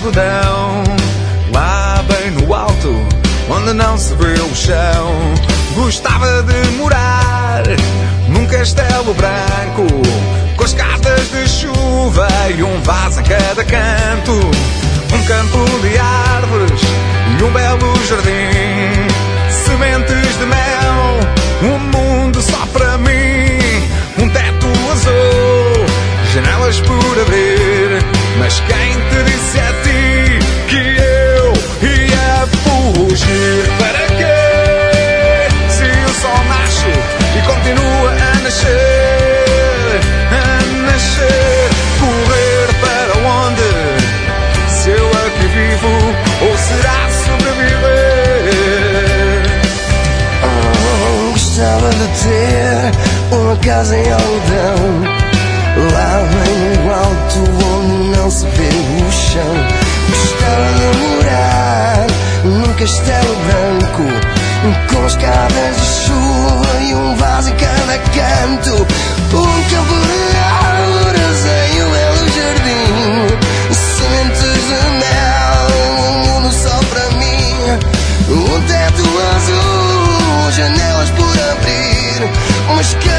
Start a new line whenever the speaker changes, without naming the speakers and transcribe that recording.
algodão, lá bem no alto, onde não se vê o chão. Gostava de morar num castelo branco, com escadas de chuva e um vaso em cada canto. Um campo de árvores e um belo jardim, sementes de mel, um mundo só para mim. Um teto azul, janelas por abrir, mas quem te disse a ti que eu ia fugir? Para quê? Se o sol nasce e continua a nascer, a nascer. Correr para onde? Se eu aqui vivo, ou será sobreviver?
Oh, gostava de ter uma casa em algodão, lá bem no alto onde não se vê o chão. Gostava de morar num castelo branco, com escadas de chuva e um vaso em cada canto. Um campo de árvores em um belo jardim, sementes de mel, um mundo só para mim. Um teto azul, janelas por abrir, mas que